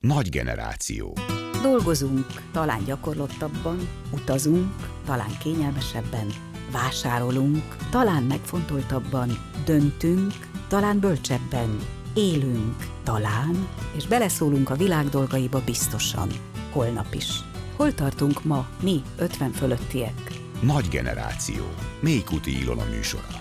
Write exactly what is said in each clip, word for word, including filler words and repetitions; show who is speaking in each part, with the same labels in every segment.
Speaker 1: Nagy generáció.
Speaker 2: Dolgozunk, talán gyakorlottabban, utazunk, talán kényelmesebben, vásárolunk, talán megfontoltabban, döntünk, talán bölcsebben, élünk, talán, és beleszólunk a világ dolgaiba biztosan, holnap is. Hol tartunk ma, mi, ötven fölöttiek?
Speaker 1: Nagy generáció. Mélykuti Ilona műsora.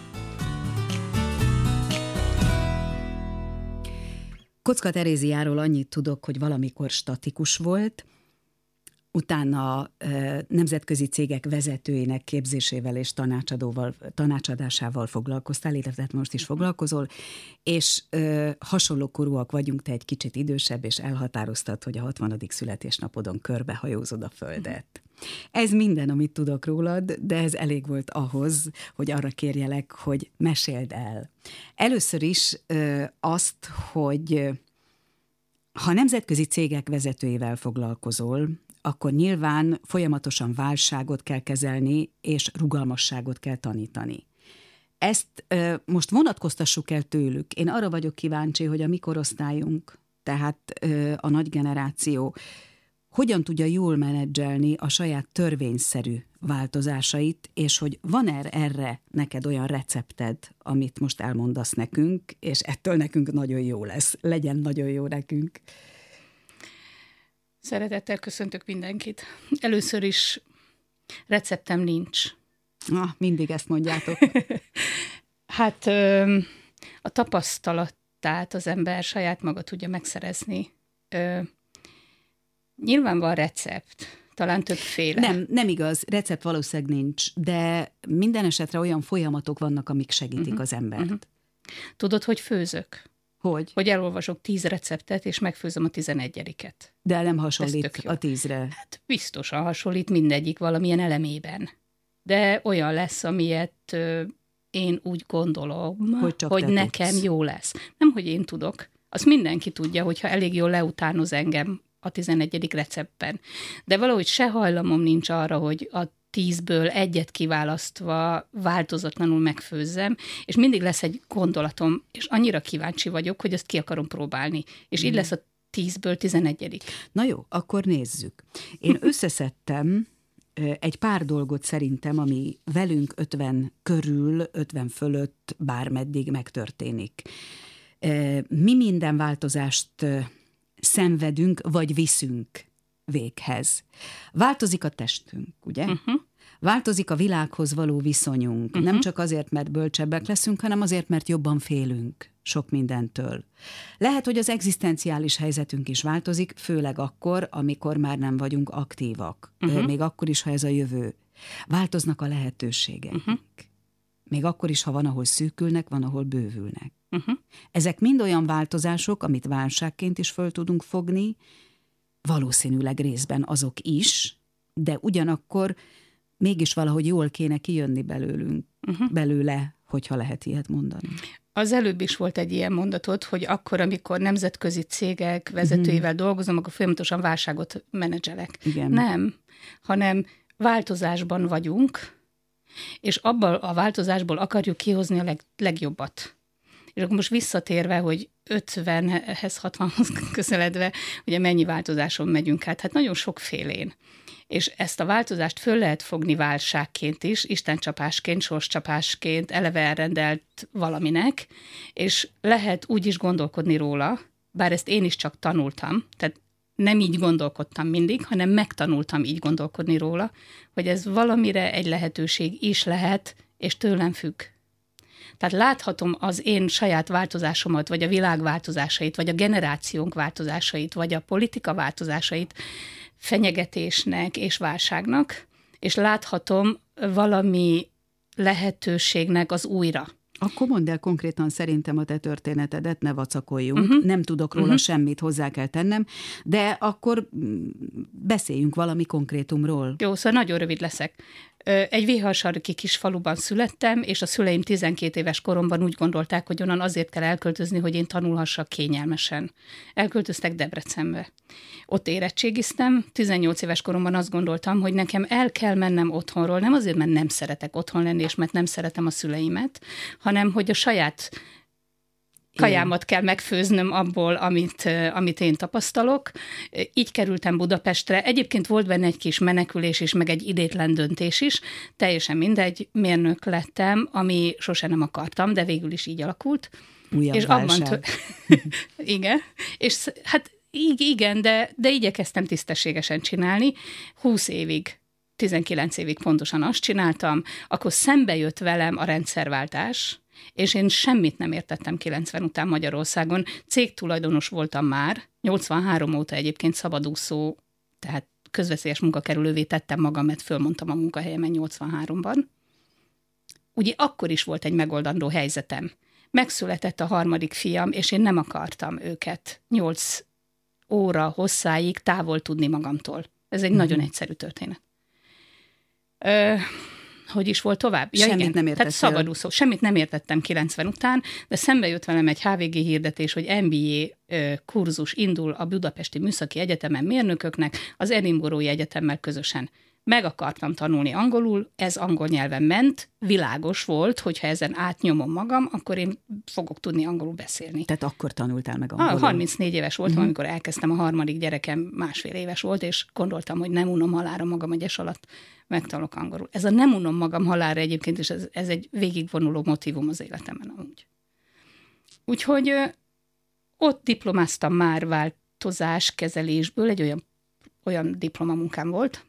Speaker 2: Kocka Teréziáról annyit tudok, hogy valamikor statikus volt, utána e, nemzetközi cégek vezetőinek képzésével és tanácsadóval, tanácsadásával foglalkoztál, illetve most is foglalkozol, és e, hasonló korúak vagyunk, te egy kicsit idősebb, és elhatároztad, hogy a hatvanadik születésnapodon körbehajózod a Földet. Ez minden, amit tudok rólad, de ez elég volt ahhoz, hogy arra kérjelek, hogy meséld el. Először is e, azt, hogy ha nemzetközi cégek vezetőivel foglalkozol, akkor nyilván folyamatosan válságot kell kezelni, és rugalmasságot kell tanítani. Ezt ö, most vonatkoztassuk el tőlük. Én arra vagyok kíváncsi, hogy a mi korosztályunk, tehát ö, a nagy generáció, hogyan tudja jól menedzselni a saját törvényszerű változásait, és hogy van erre neked olyan recepted, amit most elmondasz nekünk, és ettől nekünk nagyon jó lesz. Legyen nagyon jó nekünk.
Speaker 3: Szeretettel köszöntök mindenkit. Először is receptem nincs.
Speaker 2: Ah, mindig ezt mondjátok.
Speaker 3: Hát a tapasztalatát az ember saját maga tudja megszerezni. Nyilván van recept, talán többféle.
Speaker 2: Nem, nem igaz, recept valószínűleg nincs, de minden esetre olyan folyamatok vannak, amik segítik uh-huh. az embert. Uh-huh.
Speaker 3: Tudod, hogy főzök?
Speaker 2: Hogy?
Speaker 3: Hogy elolvasok tíz receptet, és megfőzöm a tizenegyediket.
Speaker 2: De nem hasonlít a tízre. Hát
Speaker 3: biztosan hasonlít mindegyik valamilyen elemében. De olyan lesz, amilyet ö, én úgy gondolom, hogy, hogy nekem tudsz. Jó lesz. Nem, hogy én tudok. Azt mindenki tudja, hogyha elég jól leutánoz engem a tizenegyedik receptben. De valahogy se hajlamom nincs arra, hogy a tízből egyet kiválasztva változatlanul megfőzzem, és mindig lesz egy gondolatom, és annyira kíváncsi vagyok, hogy ezt ki akarom próbálni. És mm. így lesz a tízből tizenegyedik.
Speaker 2: Na jó, akkor nézzük. Én összeszedtem egy pár dolgot szerintem, ami velünk ötven körül, ötven fölött bármeddig megtörténik. Mi minden változást szenvedünk, vagy viszünk véghez. Változik a testünk, ugye? Uh-huh. Változik a világhoz való viszonyunk. Uh-huh. Nem csak azért, mert bölcsebbek leszünk, hanem azért, mert jobban félünk sok mindentől. Lehet, hogy az egzisztenciális helyzetünk is változik, főleg akkor, amikor már nem vagyunk aktívak. Uh-huh. Még akkor is, ha ez a jövő. Változnak a lehetőségeink. Uh-huh. Még akkor is, ha van, ahol szűkülnek, van, ahol bővülnek. Uh-huh. Ezek mind olyan változások, amit válságként is föl tudunk fogni, valószínűleg részben azok is, de ugyanakkor mégis valahogy jól kéne kijönni belőlünk, uh-huh. belőle, hogyha lehet ilyet mondani.
Speaker 3: Az előbb is volt egy ilyen mondatod, hogy akkor, amikor nemzetközi cégek vezetőivel uh-huh. dolgozom, akkor folyamatosan válságot menedzselek.
Speaker 2: Igen.
Speaker 3: Nem, hanem változásban vagyunk, és abban a változásból akarjuk kihozni a leg, legjobbat. És akkor most visszatérve, hogy ötvenhez, hatvanhoz közeledve, ugye mennyi változáson megyünk át, hát nagyon sokfélén. És ezt a változást föl lehet fogni válságként is, istencsapásként, sorscsapásként, eleve elrendelt valaminek, és lehet úgy is gondolkodni róla, bár ezt én is csak tanultam, tehát nem így gondolkodtam mindig, hanem megtanultam így gondolkodni róla, hogy ez valamire egy lehetőség is lehet, és tőlem függ. Tehát láthatom az én saját változásomat, vagy a világ változásait, vagy a generációnk változásait, vagy a politika változásait fenyegetésnek és válságnak, és láthatom valami lehetőségnek az újra.
Speaker 2: Akkor mondd el konkrétan szerintem a te történetedet, ne vacakoljunk. Uh-huh. Nem tudok róla uh-huh. semmit, hozzá kell tennem, de akkor beszéljünk valami konkrétumról.
Speaker 3: Jó, szóval nagyon rövid leszek. Egy Véhalsarki kis faluban születtem, és a szüleim tizenkét éves koromban úgy gondolták, hogy onnan azért kell elköltözni, hogy én tanulhassak kényelmesen. Elköltöztek Debrecenbe. Ott érettségiztem, tizennyolc éves koromban azt gondoltam, hogy nekem el kell mennem otthonról, nem azért, mert nem szeretek otthon lenni, és mert nem szeretem a szüleimet, hanem hogy a saját kajámat kell megfőznöm abból, amit, amit én tapasztalok. Így kerültem Budapestre. Egyébként volt benne egy kis menekülés is, meg egy idétlen döntés is. Teljesen mindegy, mérnök lettem, ami sose nem akartam, de végül is így alakult.
Speaker 2: Újabb
Speaker 3: és
Speaker 2: válság.
Speaker 3: abban t- igen, és hát igen, de, de igyekeztem tisztességesen csinálni. húsz évig, tizenkilenc évig pontosan azt csináltam, akkor szembe jött velem a rendszerváltás, és én semmit nem értettem kilencven után Magyarországon. Cégtulajdonos voltam már, nyolcvanhárom óta egyébként szabadúszó, tehát közveszélyes munkakerülővé tettem magam, mert fölmondtam a munkahelyemen nyolcvanháromban. Ugye akkor is volt egy megoldandó helyzetem. Megszületett a harmadik fiam, és én nem akartam őket nyolc óra hosszáig távol tudni magamtól. Ez egy mm-hmm. nagyon egyszerű történet. Ö, hogy is volt tovább? Ja,
Speaker 2: Semmit
Speaker 3: igen.
Speaker 2: nem értettél.
Speaker 3: Tehát szabadúszó. Semmit nem értettem kilencven után, de szembe jött velem egy há vé gé hirdetés, hogy em bé á kurzus indul a Budapesti Műszaki Egyetemen mérnököknek az Edinburghi Egyetemmel közösen. Meg akartam tanulni angolul, ez angol nyelven ment, világos volt, hogyha ezen átnyomom magam, akkor én fogok tudni angolul beszélni.
Speaker 2: Tehát akkor tanultál meg angolul?
Speaker 3: Ah, harmincnégy éves voltam, uh-huh. amikor elkezdtem, a harmadik gyerekem másfél éves volt, és gondoltam, hogy nem unom halálra magam egy es alatt, megtanulok angolul. Ez a nem unom magam halálra egyébként, és ez, ez egy végigvonuló motívum az életemben amúgy. Úgyhogy ö, ott diplomáztam már változáskezelésből, egy olyan, olyan diplomamunkám volt.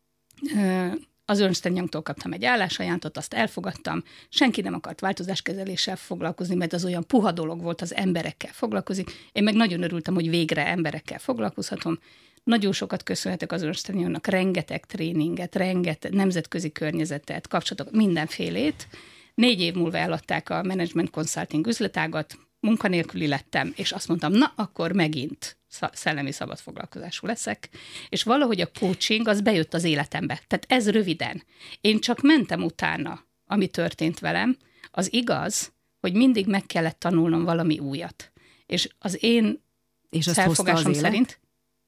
Speaker 3: Az Ernst and Youngtól kaptam egy állásajándékot, azt elfogadtam, senki nem akart változáskezeléssel foglalkozni, mert az olyan puha dolog volt, az emberekkel foglalkozik. Én meg nagyon örültem, hogy végre emberekkel foglalkozhatom. Nagyon sokat köszönhetek az Ernst and Youngnak, rengeteg tréninget, rengeteg nemzetközi környezetet, kapcsolatok, mindenfélét. Négy év múlva eladták a management consulting üzletágat, munkanélküli lettem, és azt mondtam, na, akkor megint szellemi szabadfoglalkozású leszek, és valahogy a coaching az bejött az életembe. Tehát ez röviden. Én csak mentem utána, ami történt velem. Az igaz, hogy mindig meg kellett tanulnom valami újat. És az én
Speaker 2: és
Speaker 3: felfogásom szerint,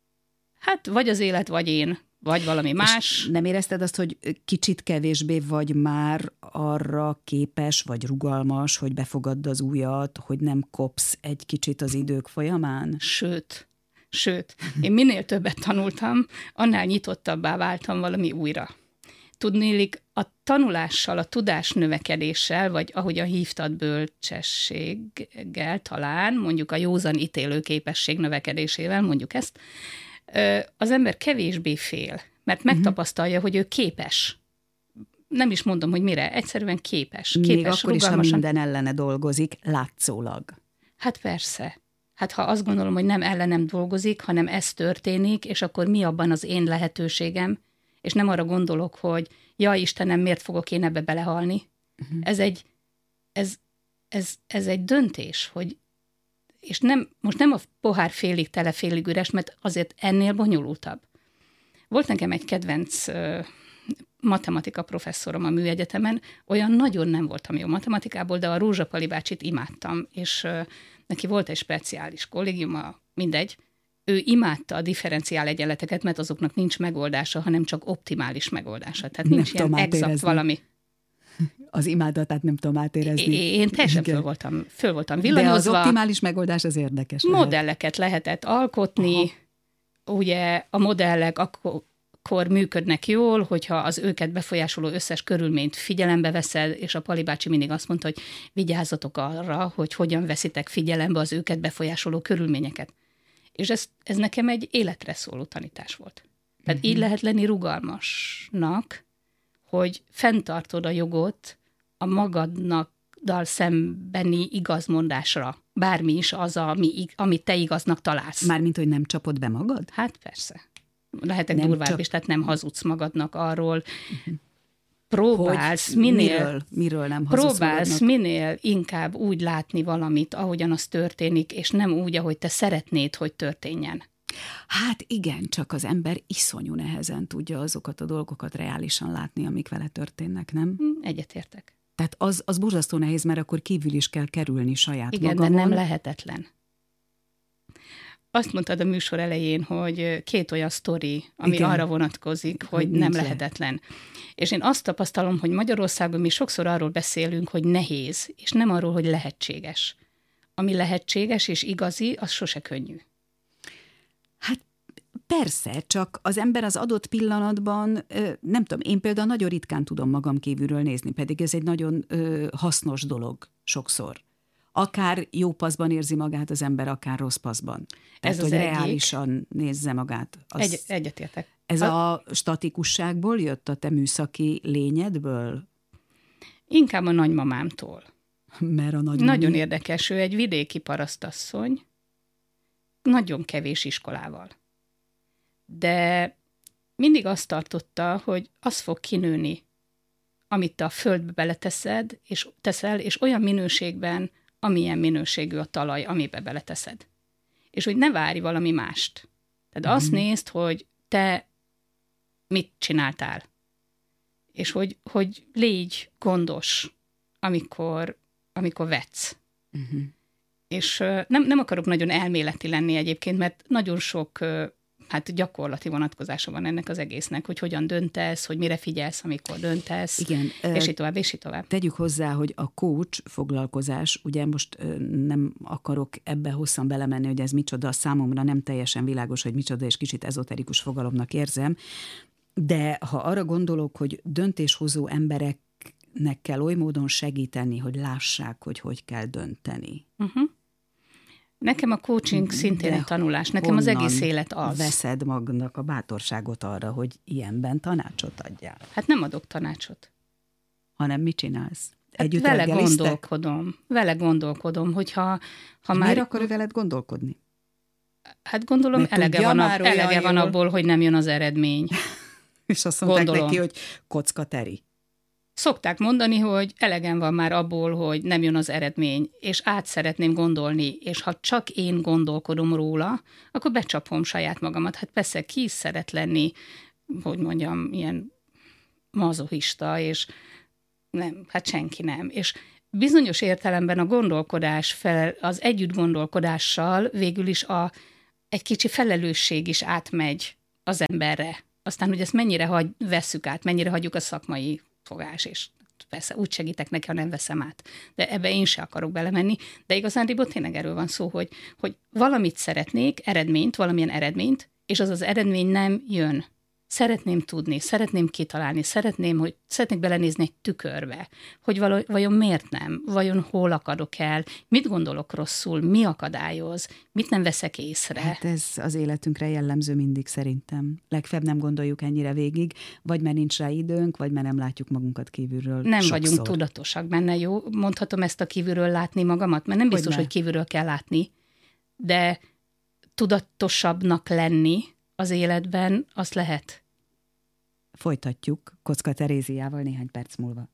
Speaker 3: hát vagy az élet, vagy én, vagy valami más.
Speaker 2: És nem érezted azt, hogy kicsit kevésbé vagy már arra képes, vagy rugalmas, hogy befogadd az újat, hogy nem kopsz egy kicsit az idők folyamán?
Speaker 3: Sőt, sőt, én minél többet tanultam, annál nyitottabbá váltam valami újra. Tudnélik, a tanulással, a tudás növekedéssel, vagy ahogyan hívtad, bölcsességgel talán, mondjuk a józan ítélő képesség növekedésével, mondjuk ezt, az ember kevésbé fél, mert megtapasztalja, hogy ő képes. Nem is mondom, hogy mire, egyszerűen képes. képes
Speaker 2: Még akkor is, ha minden ellene dolgozik, látszólag.
Speaker 3: Hát persze. Hát ha azt gondolom, hogy nem ellenem dolgozik, hanem ez történik, és akkor mi abban az én lehetőségem, és nem arra gondolok, hogy ja, Istenem, miért fogok én ebbe belehalni. Uh-huh. Ez egy, ez, ez, ez egy döntés, hogy és nem, most nem a pohár félig tele, félig üres, mert azért ennél bonyolultabb. Volt nekem egy kedvenc uh, matematika professzorom a műegyetemen, olyan nagyon nem voltam jó matematikából, de a Rózsa Pali bácsit imádtam, és uh, neki volt egy speciális kollégiuma, mindegy, ő imádta a differenciál egyenleteket, mert azoknak nincs megoldása, hanem csak optimális megoldása. Tehát nincs nem ilyen exakt valami.
Speaker 2: Az imádatát nem tudom átérezni.
Speaker 3: Én teljesen föl voltam, föl voltam villanyozva.
Speaker 2: De az optimális megoldás az érdekes lehet.
Speaker 3: Modelleket lehetett alkotni, aha. Ugye a modellek akkor, akkor működnek jól, hogyha az őket befolyásoló összes körülményt figyelembe veszed, és a Pali bácsi mindig azt mondta, hogy vigyázzatok arra, hogy hogyan veszitek figyelembe az őket befolyásoló körülményeket. És ez, ez nekem egy életre szóló tanítás volt. Tehát uh-huh. így lehet lenni rugalmasnak, hogy fenntartod a jogot a magadnak dal szembeni igazmondásra. Bármi is az, ami, amit te igaznak találsz.
Speaker 2: Mármint, hogy nem csapod be magad?
Speaker 3: Hát persze. Lehetek
Speaker 2: nem
Speaker 3: durvább
Speaker 2: csap...
Speaker 3: is, tehát nem hazudsz magadnak arról. Uh-huh. Próbálsz
Speaker 2: hogy
Speaker 3: minél,
Speaker 2: miről, miről nem hazudsz
Speaker 3: próbálsz
Speaker 2: magadnak?
Speaker 3: minél inkább úgy látni valamit, ahogyan az történik, és nem úgy, ahogy te szeretnéd, hogy történjen.
Speaker 2: Hát igen, csak az ember iszonyú nehezen tudja azokat a dolgokat reálisan látni, amik vele történnek, nem?
Speaker 3: Egyetértek.
Speaker 2: Tehát az, az borzasztó nehéz, mert akkor kívül is kell kerülni saját
Speaker 3: igen,
Speaker 2: magamon.
Speaker 3: de nem lehetetlen. Azt mondtad a műsor elején, hogy két olyan sztori, ami igen. arra vonatkozik, hogy, hogy nem lehetetlen. Le. És én azt tapasztalom, hogy Magyarországon mi sokszor arról beszélünk, hogy nehéz, és nem arról, hogy lehetséges. ami lehetséges és igazi, az sose könnyű.
Speaker 2: Hát persze, csak az ember az adott pillanatban, nem tudom, én például nagyon ritkán tudom magam kívülről nézni, pedig ez egy nagyon hasznos dolog sokszor. Akár jó paszban érzi magát az ember, akár rossz paszban. Tehát,
Speaker 3: ez az
Speaker 2: hogy
Speaker 3: egyik.
Speaker 2: Reálisan nézze magát. Az,
Speaker 3: Egy, egyetértek.
Speaker 2: Ez
Speaker 3: a,
Speaker 2: a statikusságból jött, a te műszaki lényedből?
Speaker 3: Inkább a nagymamámtól.
Speaker 2: Mert a nagymami...
Speaker 3: Nagyon érdekes, ő egy vidéki parasztasszony, nagyon kevés iskolával. De mindig azt tartotta, hogy az fog kinőni, amit te a földbe beleteszed, és teszel, és olyan minőségben, amilyen minőségű a talaj, amibe beleteszed. És hogy ne várj valami mást. Tehát mm. azt nézd, hogy te mit csináltál. És hogy, hogy légy gondos, amikor, amikor vetsz. Uh-huh. És uh, nem, nem akarok nagyon elméleti lenni egyébként, mert nagyon sok uh, hát gyakorlati vonatkozása van ennek az egésznek, hogy hogyan döntesz, hogy mire figyelsz, amikor döntesz,
Speaker 2: igen,
Speaker 3: és így tovább, és így tovább.
Speaker 2: Tegyük hozzá, hogy a coach foglalkozás, ugye most nem akarok ebbe hosszan belemenni, hogy ez micsoda, számomra nem teljesen világos, hogy micsoda, és kicsit ezoterikus fogalomnak érzem, de ha arra gondolok, hogy döntéshozó embereknek kell oly módon segíteni, hogy lássák, hogy hogy kell dönteni.
Speaker 3: Uh-huh. Nekem a coaching szintén egy tanulás, nekem az egész élet az.
Speaker 2: Veszed magnak a bátorságot arra, hogy ilyenben tanácsot adjál?
Speaker 3: Hát nem adok tanácsot.
Speaker 2: Hanem mit csinálsz?
Speaker 3: Hát
Speaker 2: Együtt
Speaker 3: vele
Speaker 2: reggeliztek?
Speaker 3: gondolkodom. Vele gondolkodom, hogyha ha már...
Speaker 2: Miért akar ő veled gondolkodni?
Speaker 3: Hát gondolom,
Speaker 2: Mert
Speaker 3: elege, van, a, elege van
Speaker 2: jól.
Speaker 3: abból, hogy nem jön az eredmény.
Speaker 2: És azt mondták
Speaker 3: Gondolom.
Speaker 2: neki, hogy kocka teri.
Speaker 3: Szokták mondani, hogy elegem van már abból, hogy nem jön az eredmény, és át szeretném gondolni, és ha csak én gondolkodom róla, akkor becsapom saját magamat. Hát persze, ki is szeret lenni, hogy mondjam, ilyen mazochista, és nem, hát senki nem. És bizonyos értelemben a gondolkodás, fel, az együtt gondolkodással végül is a, egy kicsi felelősség is átmegy az emberre. Aztán, hogy ezt mennyire hagy, vesszük át, mennyire hagyjuk a szakmai fogás, és persze úgy segítek neki, ha nem veszem át. De ebbe én se akarok belemenni, de igazándiból tényleg erről van szó, hogy, hogy valamit szeretnék, eredményt, valamilyen eredményt, és az az eredmény nem jön. Szeretném tudni, szeretném kitalálni, szeretném, hogy szeretnék belenézni egy tükörbe, hogy való, vajon miért nem, vajon hol akadok el, mit gondolok rosszul, mi akadályoz, mit nem veszek észre.
Speaker 2: Hát ez az életünkre jellemző mindig szerintem. Legfeljebb nem gondoljuk ennyire végig, vagy mert nincs rá időnk, vagy mert nem látjuk magunkat kívülről.
Speaker 3: Nem
Speaker 2: sokszor.
Speaker 3: vagyunk tudatosak benne, jó? Mondhatom ezt a kívülről látni magamat, mert nem biztos, hogy,
Speaker 2: hogy
Speaker 3: kívülről kell látni, de tudatosabbnak lenni az életben, azt lehet.
Speaker 2: Folytatjuk Kocka Teréziával néhány perc múlva.